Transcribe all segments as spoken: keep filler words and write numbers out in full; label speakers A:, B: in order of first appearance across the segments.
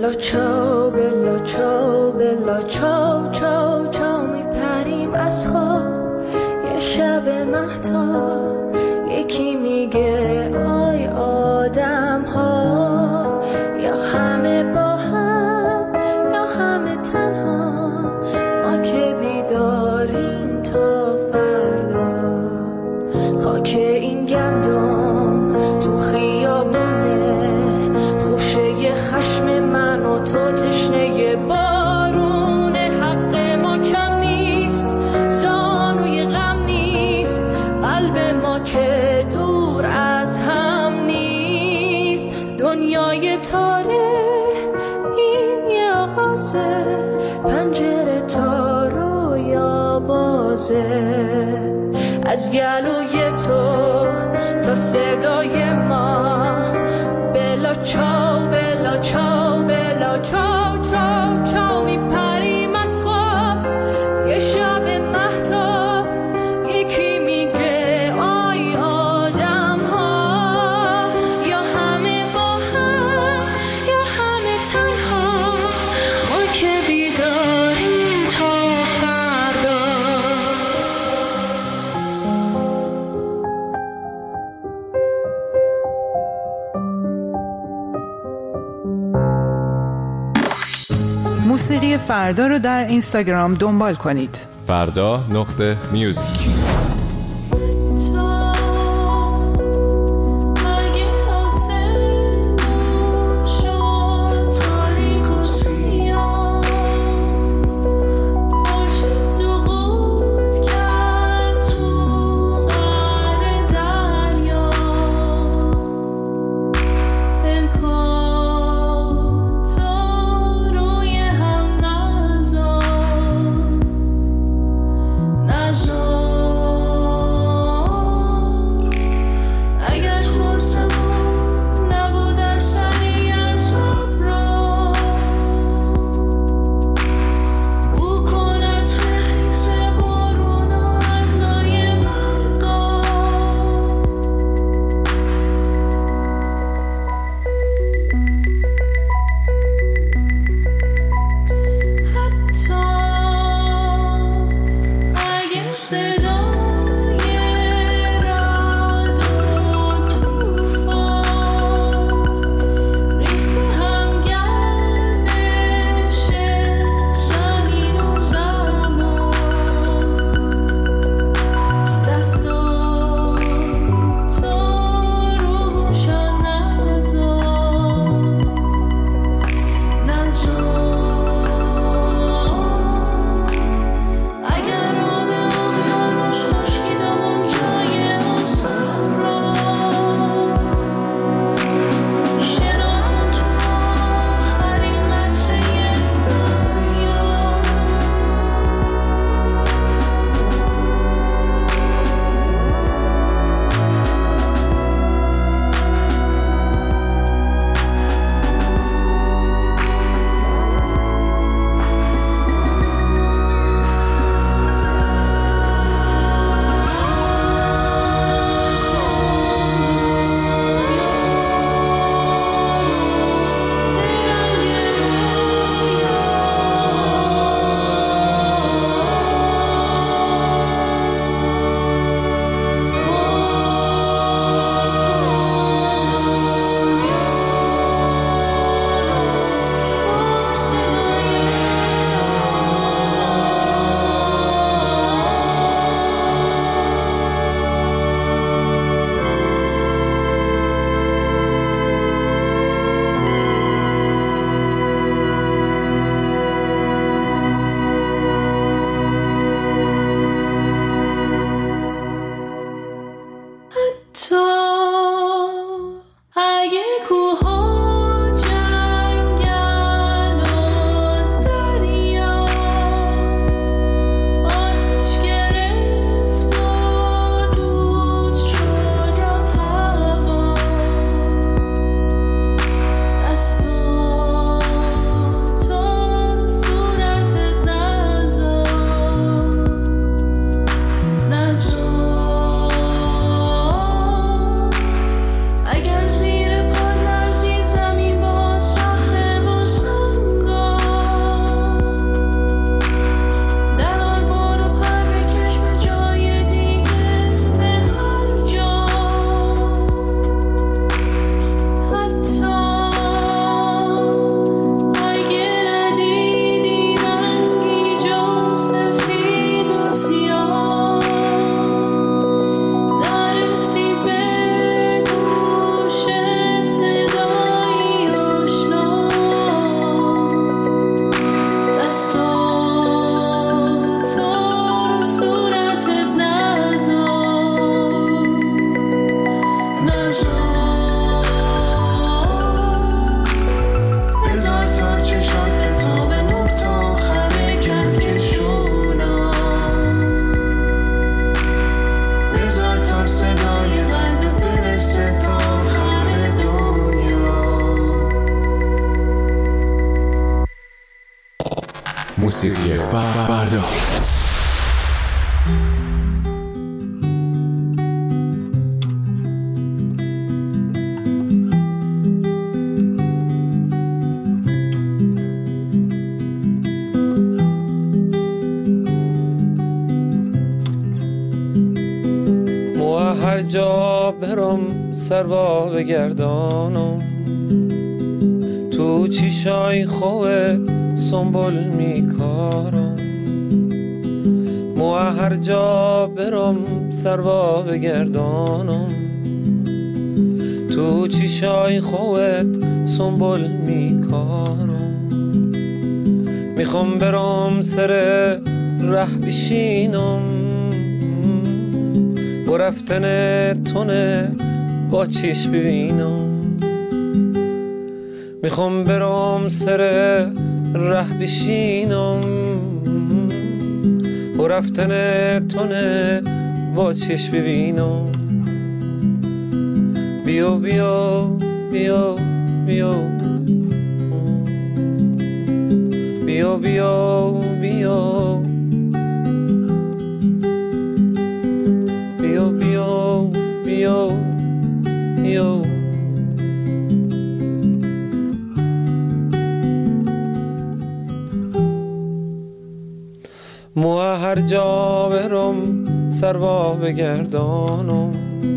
A: بلا چاو بلا چاو بلا چاو چاو چاو میپریم از خواب یه شب مهتاب یکی میگه آی آدم ها یا همه با هم یا همه تنها ما که بیداریم تا فردا خاک این گندم تو خیابونه خوشه خشم من و تو تشنه بارون حق ما کم نیست زانوی غم نیست قلب ما که دور از هم نیست دنیای تاره این یه آغازه پنجره تا رویا بازه از گلوی تو تا صدای ما بلا چاو بلا چاو بلا چاو چاو چاو میپریم از خواب یه شب مهتاب یکی میگه آی آدم ها یا همه با هم یا همه تنها ما که بیداریم تا فردا
B: موسیقی فردا رو در اینستاگرام دنبال کنید.
C: فردا نقطه میوزیک.
A: نزار
C: موسیقی فردا.
D: هر جا برم سروا بگردانم، تو چیشای خوت سنبول میکارم. مو هر جا برم سروا بگردانم، تو چیشای خوت سنبول میکارم. میخوام برم سر ره بشینم، و رفتن تونه با چشم ببینم. میخوام برم سر ره بشینم، و رفتن تونه با چشم ببینم. بیا بیا بیا بیا بیا بیا بیا بیا بیا بیا بیا. مو هر جا برم سروا بگردانم،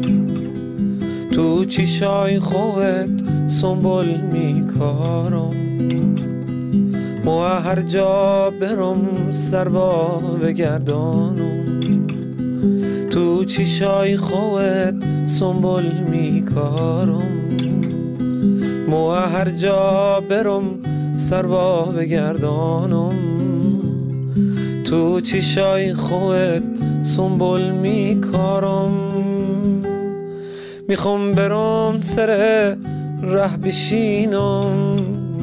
D: تو چیشای خوت سنبول میکارم. مو هر جا برم سروا بگردانم، تو چیشای خوت سنبول میکارم. مو هر جا برم سروا بگردانم، تو چیشای خوت سنبول میکارم. میخوام برم سر ره بشینم،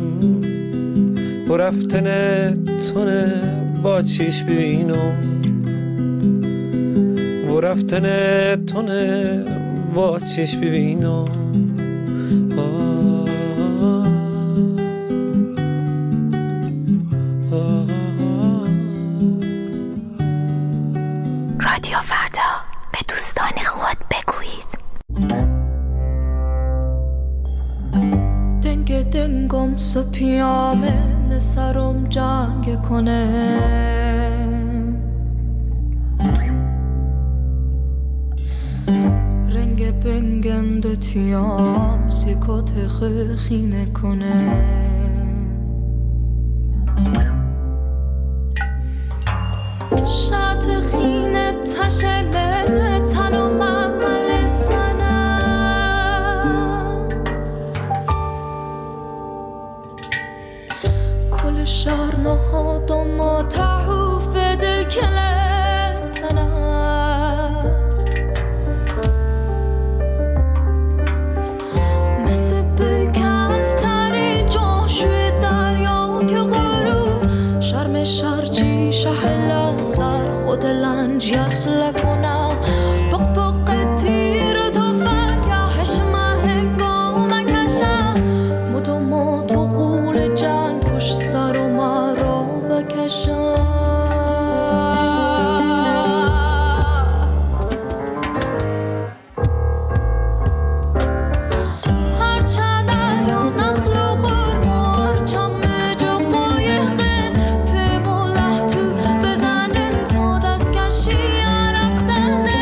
D: و رفتن تونه با چشم ببینم. و رفتن تونه با چشم ببینم.
E: رادیو فردا، به دوستان خود بگویید.
A: دنگ دنگم سپیامه نسرم جنگ کنه، رنگ بنگند تیام سیکوت خخینه کنه. شات خینه تشه بره تنم عمل سنه، کل شهر نهادم و تحوف دل کله سنه. مثل بکست تری جاشوی دریا که غروب شرم شرچی شهلا سر خود لنج یسل کنم. بق بق تیر تا فنگهش من هنگام کشم، مدو مدو غول جنگ پشت سر و مرا بکشم. رفتن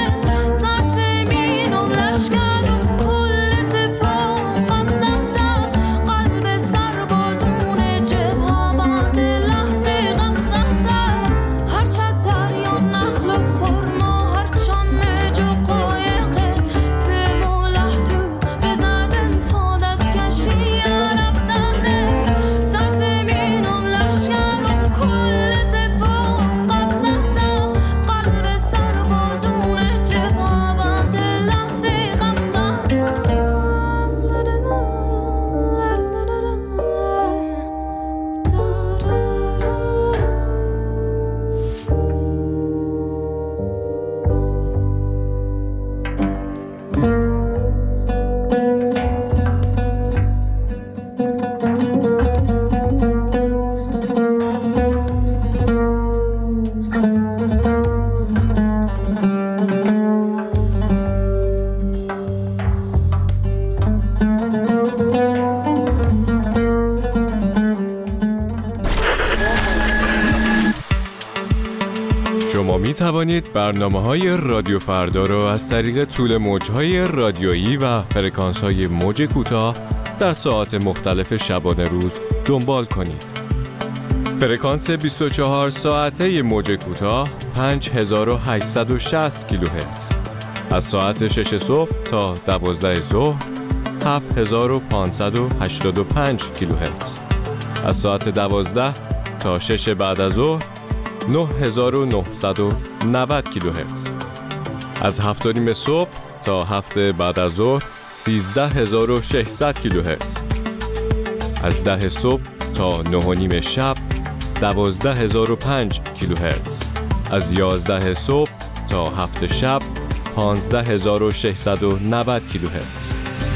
C: شما می توانید برنامه‌های رادیو فردا را از طریق طول موج‌های رادیویی و فرکانس‌های موج کوتاه در ساعات مختلف شبانه روز دنبال کنید. فرکانس بیست و چهار ساعته موج کوتاه پنج هزار و هشتصد و شصت کیلوهرتز، از ساعت شش صبح تا دوازده ظهر هفت هزار و پانصد و هشتاد و پنج کیلوهرتز، از ساعت دوازده تا شش بعد از ظهر نه هزار و نهصد و نود کیلوهرتز، از هفت و نیم صبح تا هفت بعد از ظهر سیزده هزار و ششصد کیلوهرتز، از ده صبح تا نه و نیم شب دوازده هزار و پنج کیلوهرتز، از یازده صبح تا هفت شب پانزده هزار و ششصد و نود کیلوهرتز.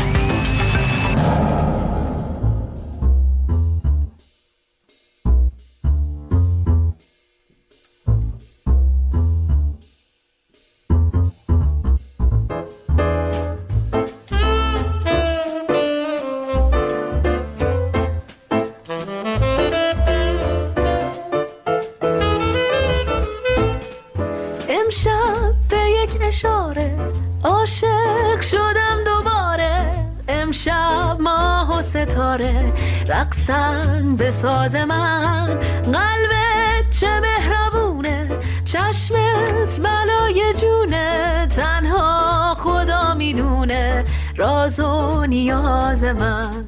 A: امشب به یک اشاره عاشق شدم دوباره، امشب ماه و ستاره رقصن به ساز من، قلبت چه مهربونه، چشمت بلای جونه، تنها خدا میدونه راز و نیاز من.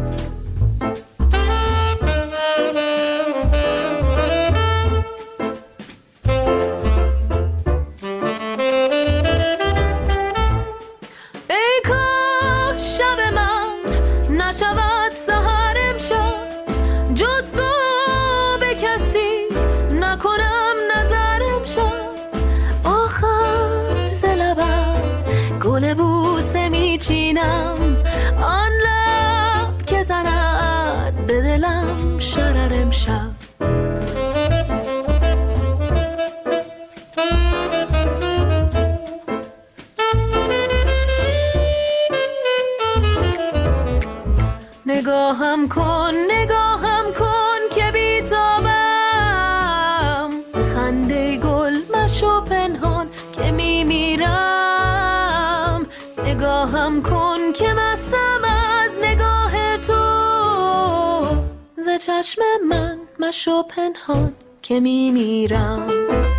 A: نشود سحر امشب جز تو به کسی نکنم نظر امشب، آخر ز لبم گل بوسه میچینم، آن لب که زند به دلم شرر امشب. نگاهم کن نگاهم کن که بیتابم، خنده گل مشو پنهان که میمیرم، نگاهم کن که مستم از نگاه تو، ز چشم من مشو پنهان که میمیرم.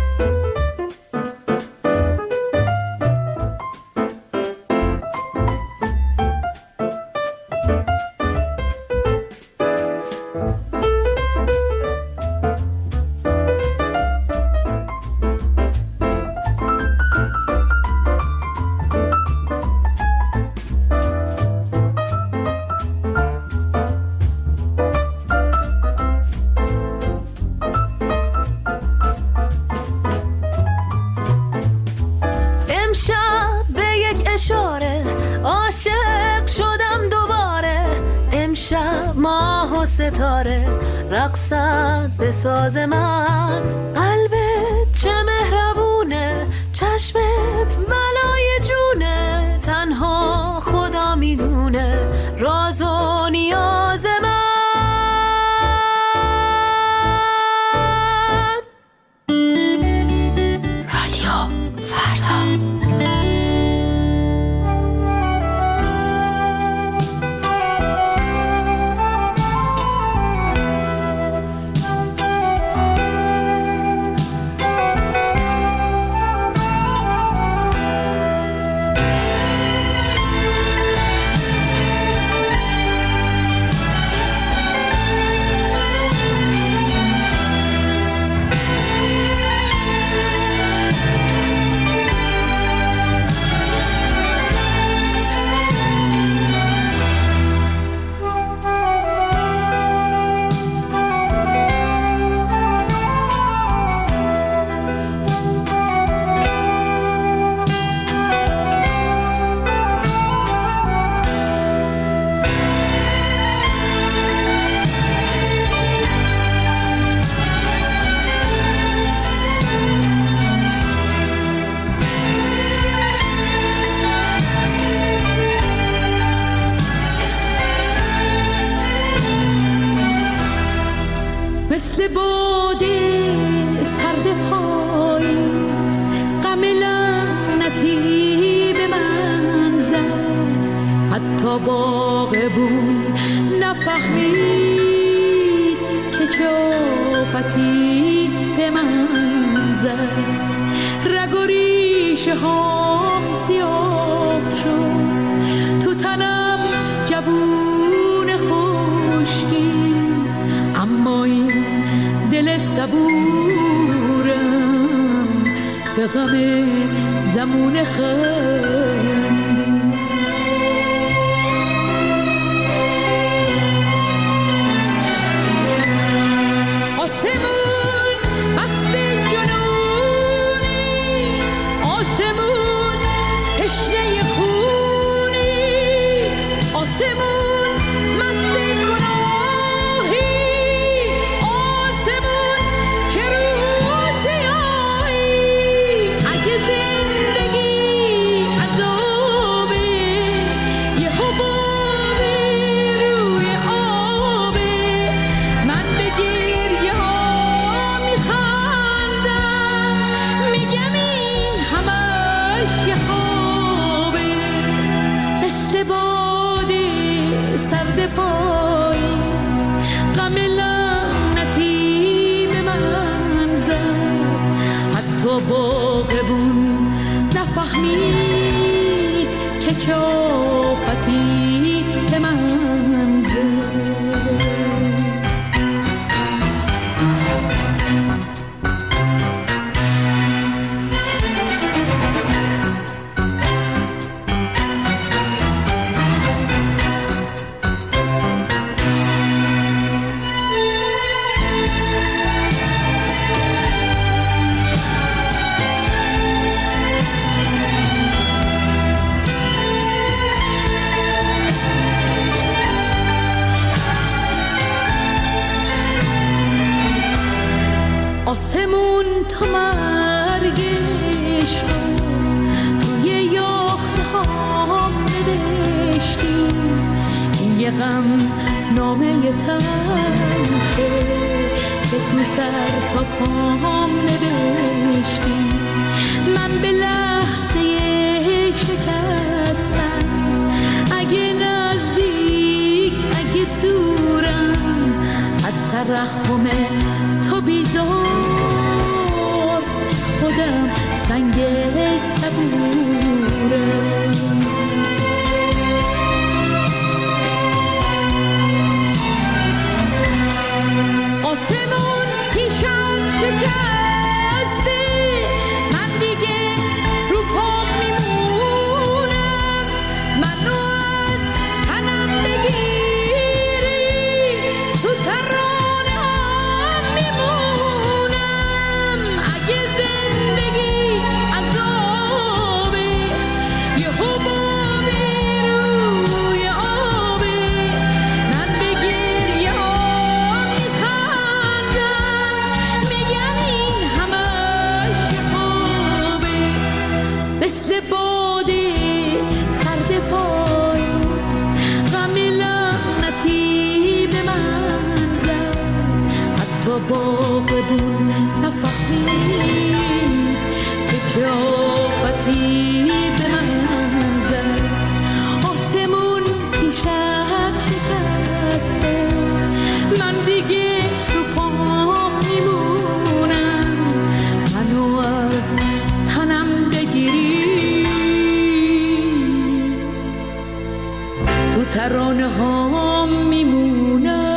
A: اشاره عاشق شدم دوباره، امشب ماه و ستاره رقصد به ساز من، قلبت چه مهربونه، چشمت بلای جونه، تنها خدا میدونه راز و نیاز من.
E: رادیو فردا.
A: مثل باده سرد پایی باغبون نفهمید که چه آفتی به من زد، رگ و ریشه هام سیاه شد، تو تنم جوون خشکی، اما این دل صبورم به غم زمون خندی. آسمون مست جنونی، آسمون تشنه خونی، آسمون مست گناهی، آسمون که روز سیاهی. اگه زندگی عذابه، یه حباب روی آبه، من به گریه ها میخندم، میگم این همش یه خوابه. مثل باد سرد پاییز غم لعنتی به من زد، حتی باغبون نفهمید که چه آفتی به من زد. آسمون تا مرگش رو توی یاخته ها نوشتی، این یه غم نامه تنخه که تو سر تا پام نوشتی. من به لحظه شکستم، اگه نزدیک اگه دورم، از ترحم تو بیزار خودم سنگ صبورم. آسمون پیشت شکسته، من دیگه رو پام میمونم، منو از تنم بگیری تو ترانه هم میمونم. اگه زندگی عذابه، یه حبابی روی آبه، من به گریه ها میخندم، میگم این همش یه خوابه. مثل باد سرد پاییز غم لعنتی به من زد، حتی باغبون نفهمید که چه آفتی به من زد. آسمون پیشت شکسته، من دیگه رو پام میمونم، منو از تنم بگیری تو ترانه ها میمونم.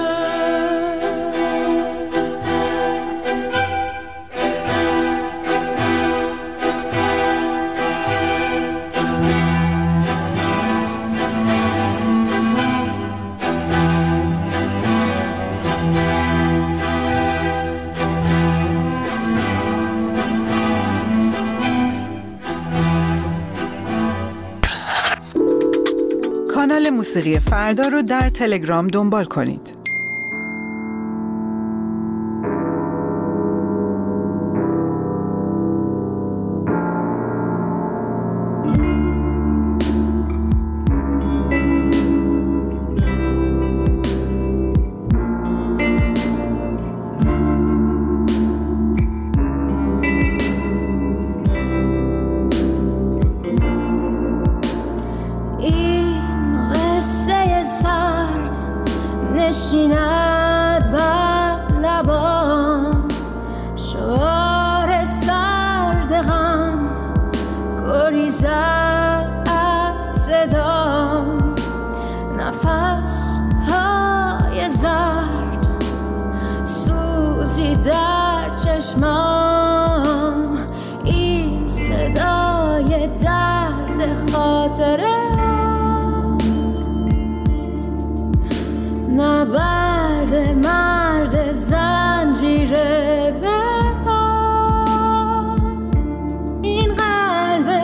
B: کانال موسیقی فردا رو در تلگرام دنبال کنید.
A: این قصه در چشمام این صدای درد خاطره است، نبرد مرد زنجیره به این قلب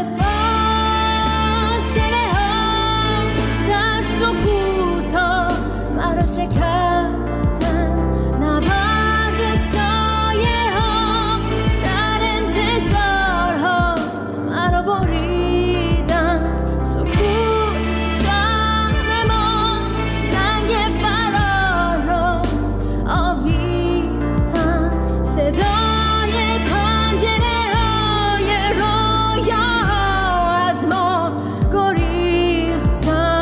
A: فاصله ها در سکوت ها مرا شکستن، نبرد سایه ها در انتظار ها مرا بریدن، سکوت تعمیمات زنگ فرار را آویختن، صدای پنجره های رویا از ما گریختن.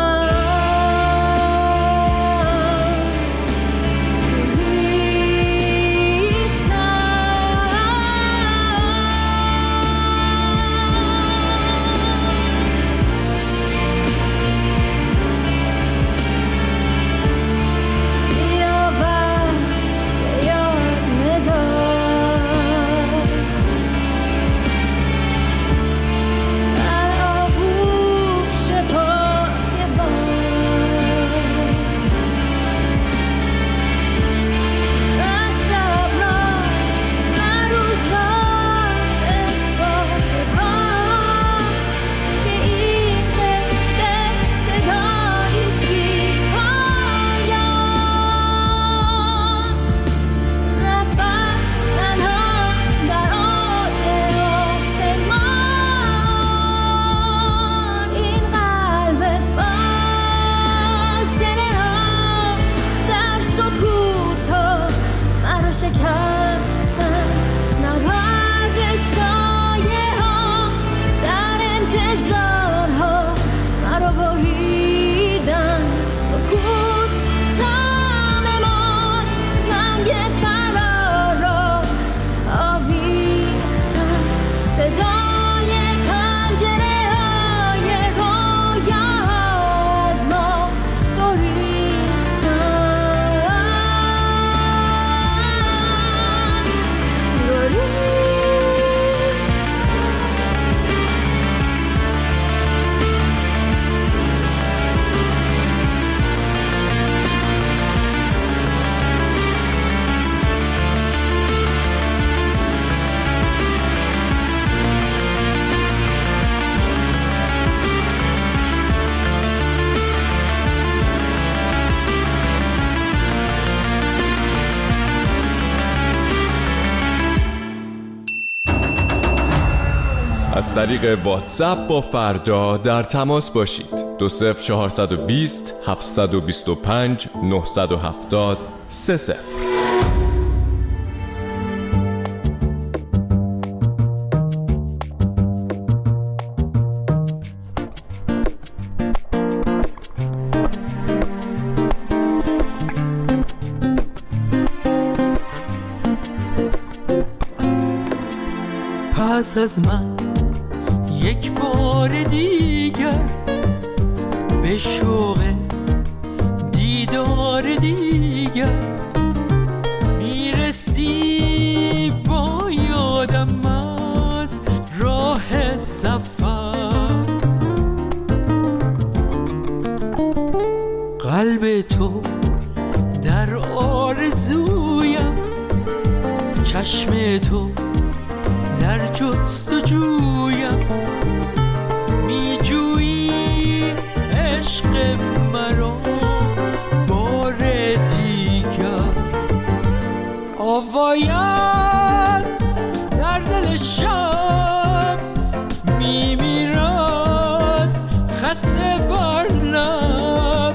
C: از طریق واتساپ با فردا در تماس باشید. دو صفر چهارصد و بیست هفتصد و بیست و پنج نهصد و هفتاد سه صفر.
F: پس از من یک بار دیگر به شوق دیدار دیگر میرسی با یادم از راه سفر، قلب تو در آرزویم، چشم تو در جستجویم، میجویی عشق مرا بار دیگر، آواید در دل شب میمیرد خسته بر لب،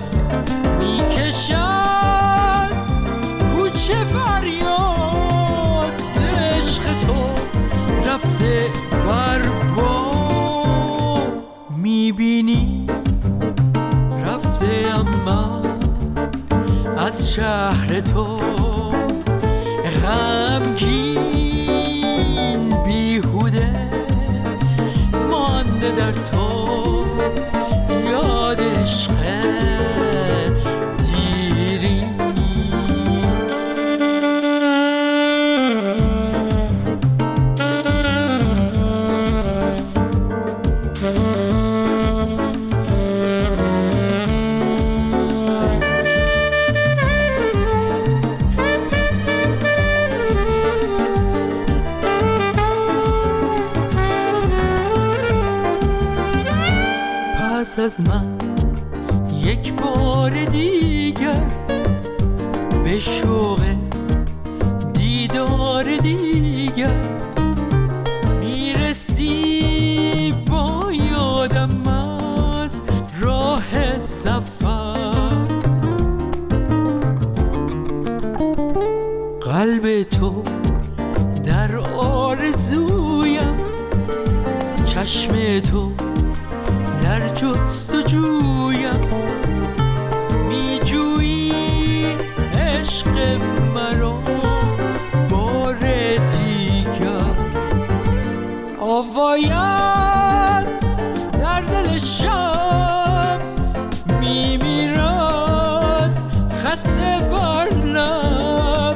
F: میکشد کوچه فریاد، عشق تو رفته بر باد. پس از من یک بار دیگر به شوق دیدار دیگر میرسی با یادم از راه سفر. قلب تو در آرزویم، چشم تو در جستجویم، میجویی عشق مرا بار دیگر. آوایم در دل شب میمیرد خسته بر لب،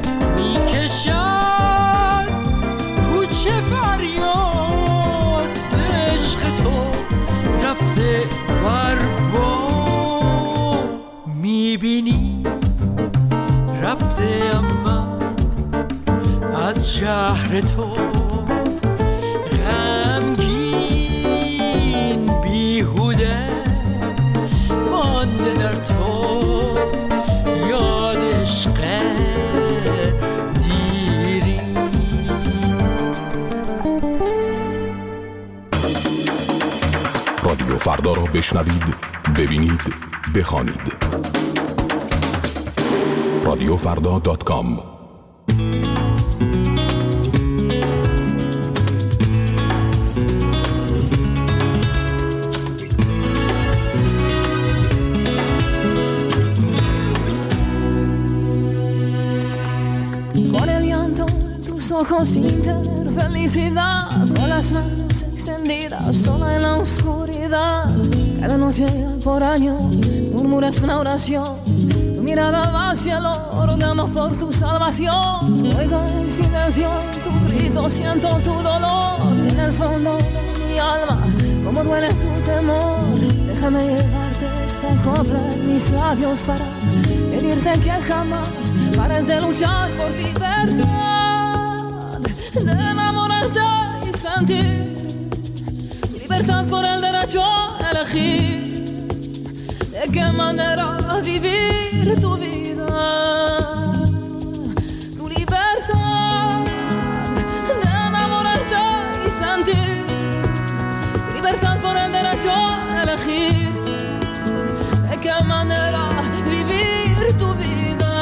F: میکشد کوچه فریاد عشق تو رفته بر بام. میبینی رفته اما از شهر تو غمگین بیهوده مانده در تو یاد عشق دیری.
G: رادیو فردا را بشنوید، ببینید، بخوانید. رادیو فردا دات کام.
A: Ojos sin tener felicidad, con las manos extendidas, sola en la oscuridad. Cada noche por años murmuras una oración, tu mirada va al cielo, rogamos por tu salvación. Oigo el silencio en tu grito, siento tu dolor en el fondo de mi alma, como duele tu temor. Déjame llevarte esta copla en mis labios para pedirte que jamás pares de luchar por libertad, de enamorarte y sentir libertad por el derecho a elegir de qué manera vivir tu vida. Tu libertad de enamorarte y sentir libertad por el derecho a elegir de qué manera vivir tu vida.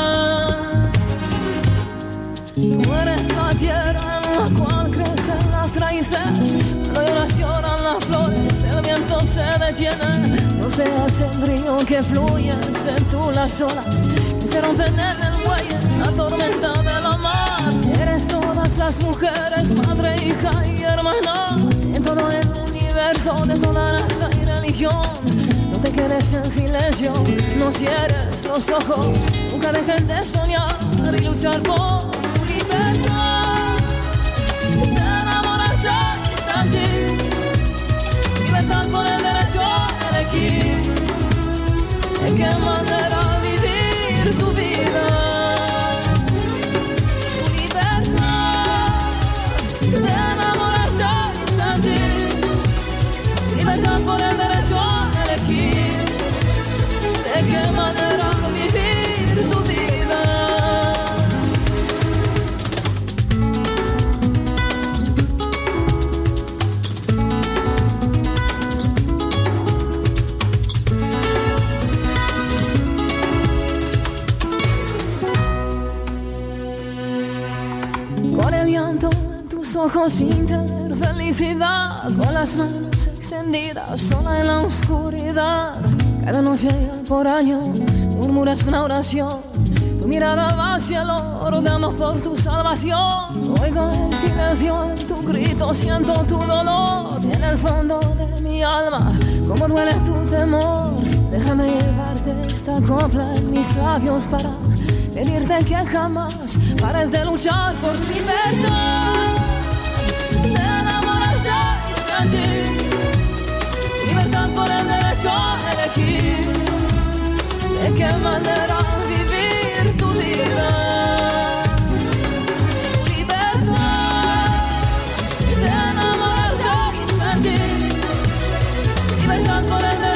A: Tú eres la tierra en la cual crecen las raíces, cuando lloras lloran las flores, el viento se detiene. No seas el río que fluyes en tú las olas, que se rompen en el muelle, la tormenta de la mar. Eres todas las mujeres, madre, hija y hermana, en todo el universo, de toda raza y religión. No te quedes en silencio, no cierres los ojos, nunca dejes de soñar y luchar por tu libertad, de enamorarte y sentir libertad por el derecho a elegir de qué manera vivir tu vida. Tu libertad de enamorarte y sentir libertad por el derecho a elegir de qué manera vivir tu vida. Con el llanto en tus ojos sin tener felicidad, con las manos extendidas, sola en la oscuridad. Cada noche por años murmuras una oración, tu mirada va al cielo, rogamos por tu salvación. Oigo el silencio en tu grito, siento tu dolor en el fondo de mi alma, como duele tu temor. Déjame llevarte esta copla en mis labios para pedirte que jamás pares de luchar por tu libertad, de enamorarte y sentir libertad por el derecho a elegir de qué manera vivir tu vida. Libertad de enamorarte y sentir libertad por el derecho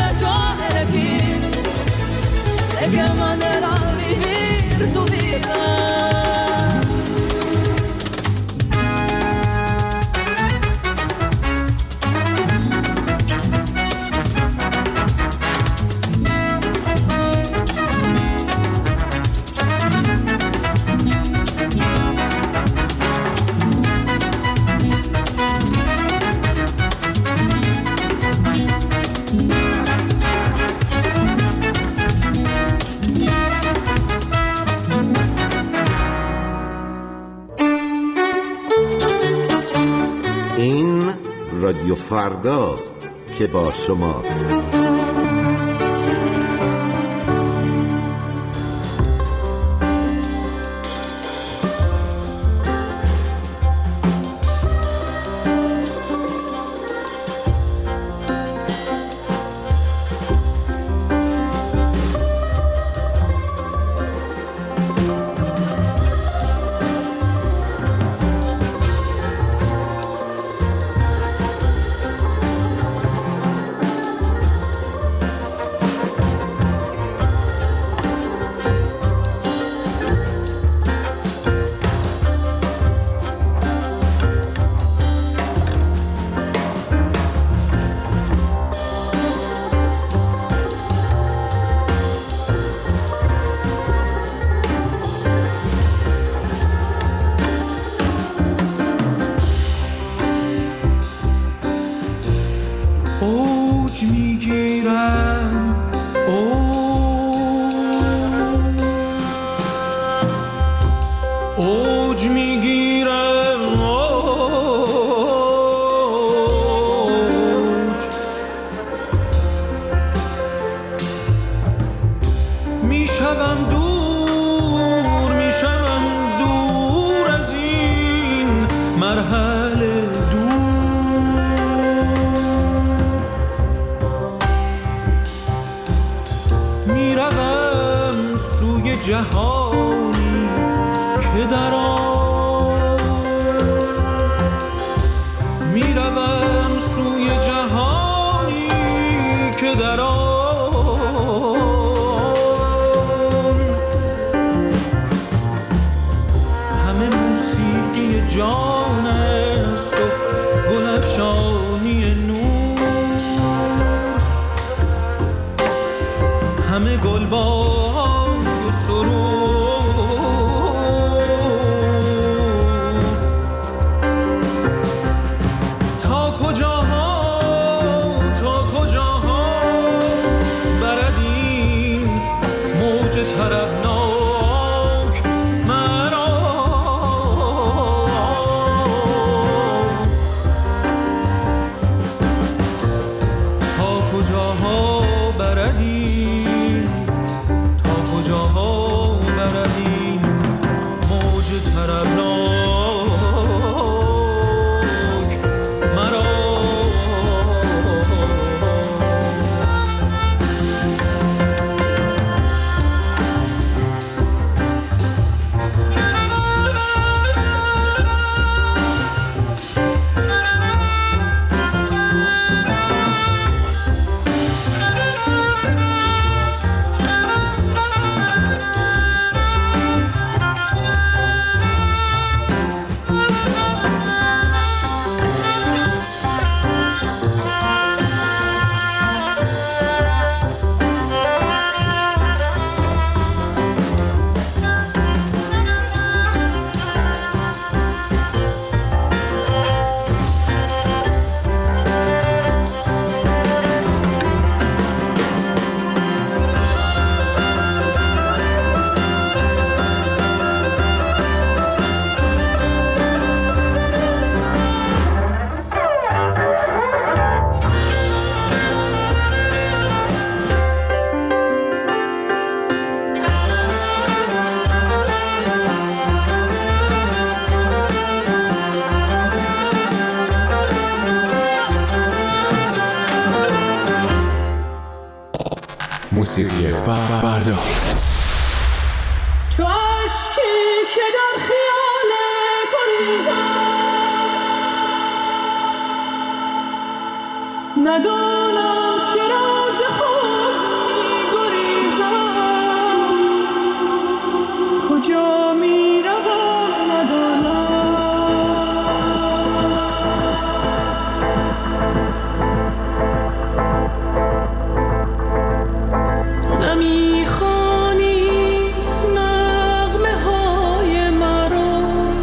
H: رادیو فرداست که با شماست.
F: اوج میگیرم اوج میگیرم اوج میشوم دور میشوم دور از این مرحله جهانی که در آن میروم سوی جهانی که در آن همه موسیقی جان است و گلفشانی نور، همه گلبان و سرود، تا کجاها تا کجاها برد این موج طربناک مرا، تا کجاها برد این تا کجاها برد این موج طربناک مرا.
C: موسیقی فردا.
A: چو اشکی که در خیال تو ریزم، ندانم چرا ز خود می‌گریزم، کجا می‌روم ندانم. نمیخوانی نغمه های مرا،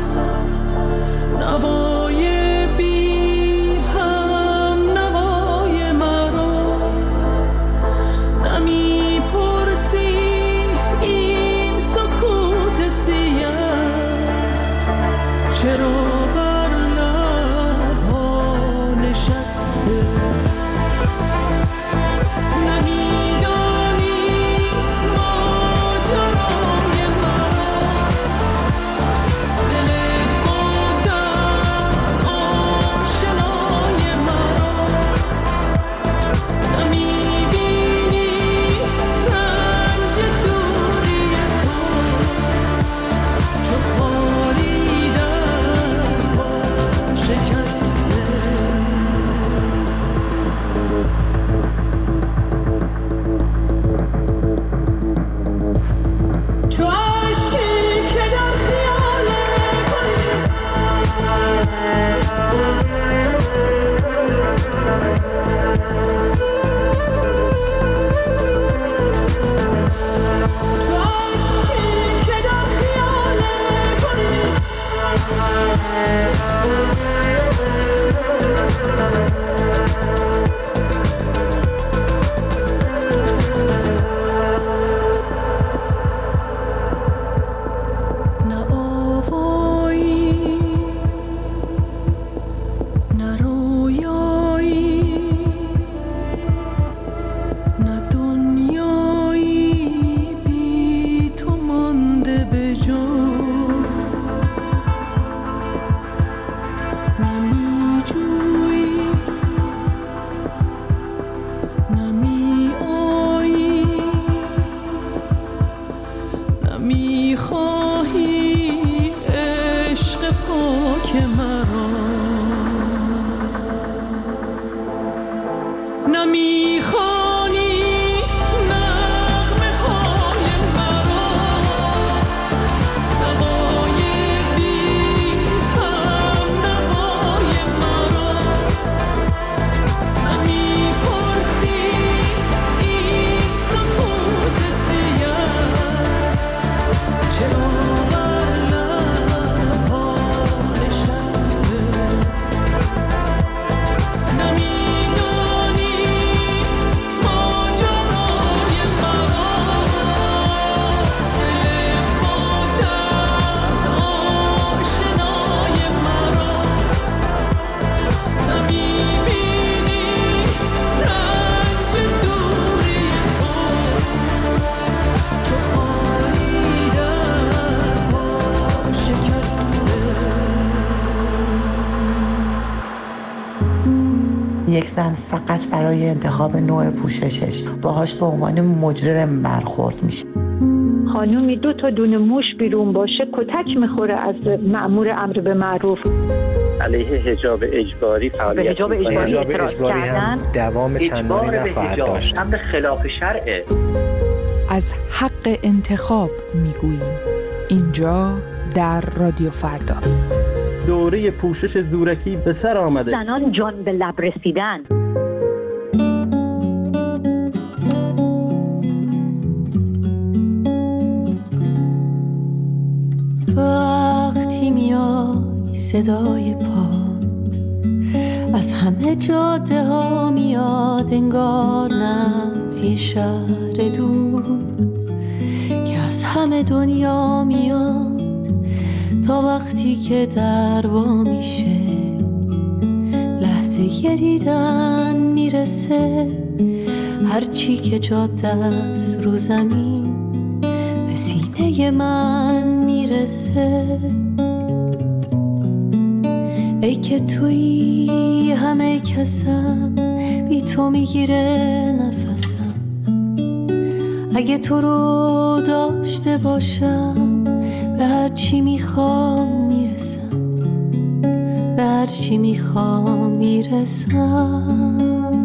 A: نوای بی هم نوای مرا، نمیپرسی این سکوت سیاه
I: یک زن فقط برای انتخاب نوع پوششش باهاش به عنوان مجرم برخورد میشه.
J: خانومی دو تا دونه موش بیرون باشه کتک میخوره از مأمور امر به معروف.
K: علیه حجاب اجباری فعالیت
L: حجاب اجباری, اجباری هم دوام چندانی نخواهد داشت.
K: امر خلاف شرعه.
B: از حق انتخاب میگوییم اینجا در رادیو فردا.
M: دوره پوشش زورکی به سر آمده.
J: زنان جان به لب رسیدن.
A: وقتی میای صدای پاد از همه جاده ها میاد، انگار نه از یه شهر دور که از همه دنیا میاد، تا وقتی که در وا میشه لحظه یه دیدن میرسه، هرچی که جاده است رو زمین به سینه من میرسه. ای که تویی همه کسم، بی تو میگیره نفسم، اگه تو رو داشته باشم به هر چی میخوام میرسم، به هر چی میخوام میرسم.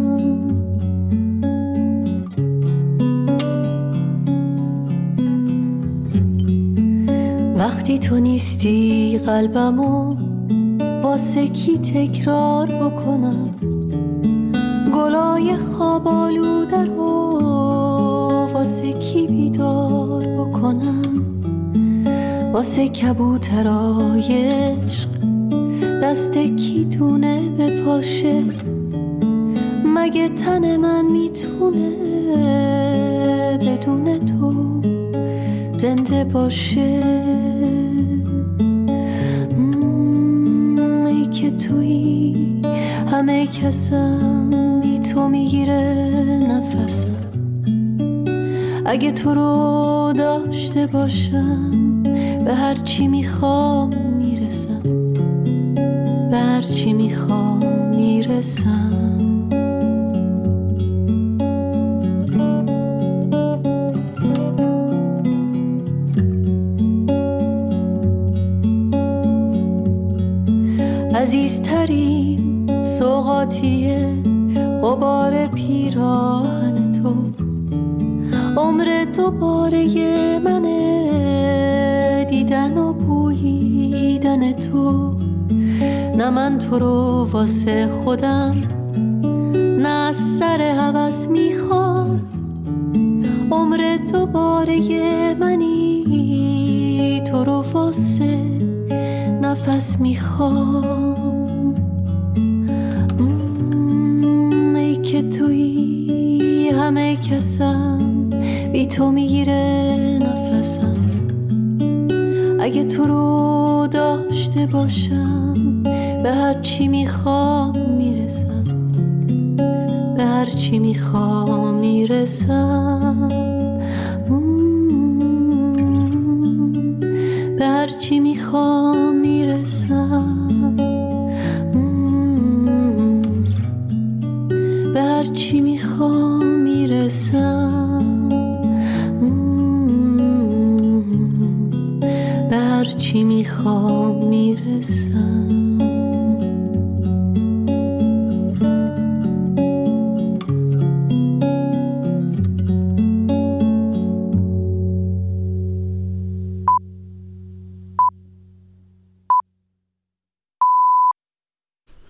A: وقتی تو نیستی قلبمو واسه کی تکرار بکنم، گلای خواب آلوده رو واسه کی بیدار بکنم، واسه کبوترای عشق دست کی دونه به پاشه، مگه تن من میتونه بدون تو زنده باشه. ای که تویی همه کسم، بی تو میگیره نفسم، اگه تو رو داشته باشم به هر چی میخوام میرسم، به هر چی میخوام میرسم. عزیزترین سوغاتیه غبار پیراهن تو، عمر دوباره منه دیدن و بوییدن تو. نه من تو رو واسه خودم، نه از سر هوس میخوام، عمر دوباره منی تو رو واسه نفس میخوام. ای که تویی همه کسم، بی تو میگیره نفسم، اگه تو رو داشته باشم به هر چی میخوام میرسم، به هر چی میخوام میرسم، به هر چی میخوام میرسم. میخوام میرسم.